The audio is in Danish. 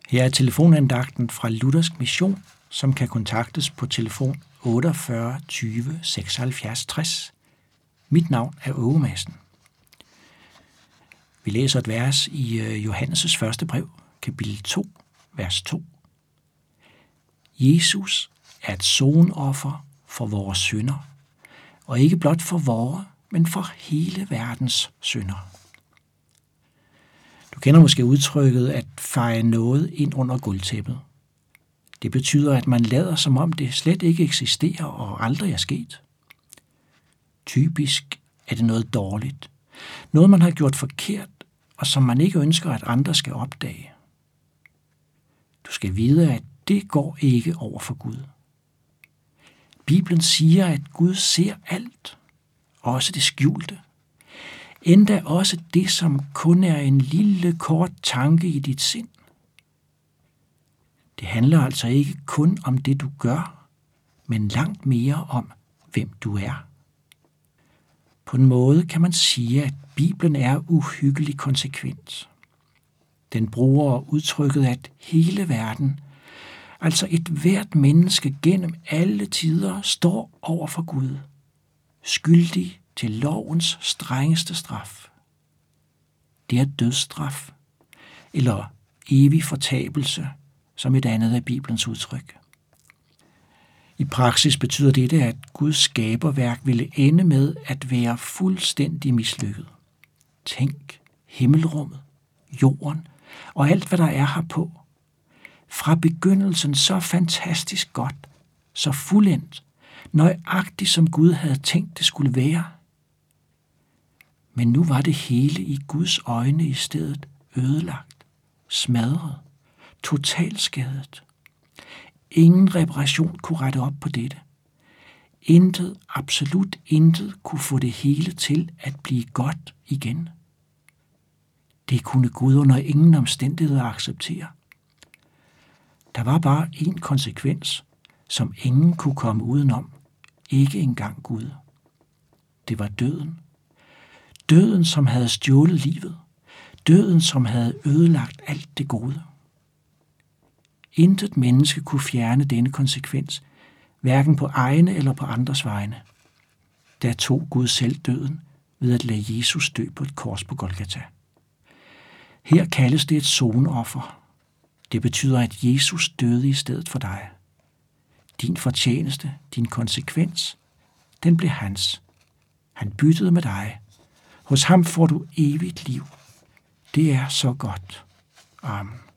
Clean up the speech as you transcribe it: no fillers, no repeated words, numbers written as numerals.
Her er telefonandagten fra Luthersk Mission, som kan kontaktes på telefon 48 20 76 60. Mit navn er Åge Madsen. Vi læser et vers i Johannes' første brev, kapitel 2, vers 2. Jesus er et sonoffer for vores synder, og ikke blot for vores, men for hele verdens synder. Du kender måske udtrykket at feje noget ind under gulvtæppet. Det betyder, at man lader som om det slet ikke eksisterer og aldrig er sket. Typisk er det noget dårligt, noget man har gjort forkert, og som man ikke ønsker, at andre skal opdage. Du skal vide, at det går ikke over for Gud. Bibelen siger, at Gud ser alt, også det skjulte. Endda også det, som kun er en lille kort tanke i dit sind. Det handler altså ikke kun om det, du gør, men langt mere om, hvem du er. På en måde kan man sige, at Bibelen er uhyggelig konsekvent. Den bruger udtrykket, at hele verden, altså et hvert menneske gennem alle tider, står over for Gud, skyldig til lovens strengeste straf. Det er dødsstraf, eller evig fortabelse, som et andet af Bibelens udtryk. I praksis betyder dette, at Guds skaberværk ville ende med at være fuldstændig mislykket. Tænk, himmelrummet, jorden og alt, hvad der er herpå. Fra begyndelsen så fantastisk godt, så fuldendt, nøjagtigt som Gud havde tænkt det skulle være. Men nu var det hele i Guds øjne i stedet ødelagt, smadret, totalskadet. Ingen reparation kunne rette op på dette. Intet, absolut intet, kunne få det hele til at blive godt igen. Det kunne Gud under ingen omstændigheder acceptere. Der var bare én konsekvens, som ingen kunne komme udenom, ikke engang Gud. Det var døden. Døden, som havde stjålet livet. Døden, som havde ødelagt alt det gode. Intet menneske kunne fjerne denne konsekvens, hverken på egne eller på andres vegne. Der tog Gud selv døden ved at lade Jesus dø på et kors på Golgata. Her kaldes det et sonoffer. Det betyder, at Jesus døde i stedet for dig. Din fortjeneste, din konsekvens, den blev hans. Han byttede med dig. Hos ham får du evigt liv. Det er så godt. Amen.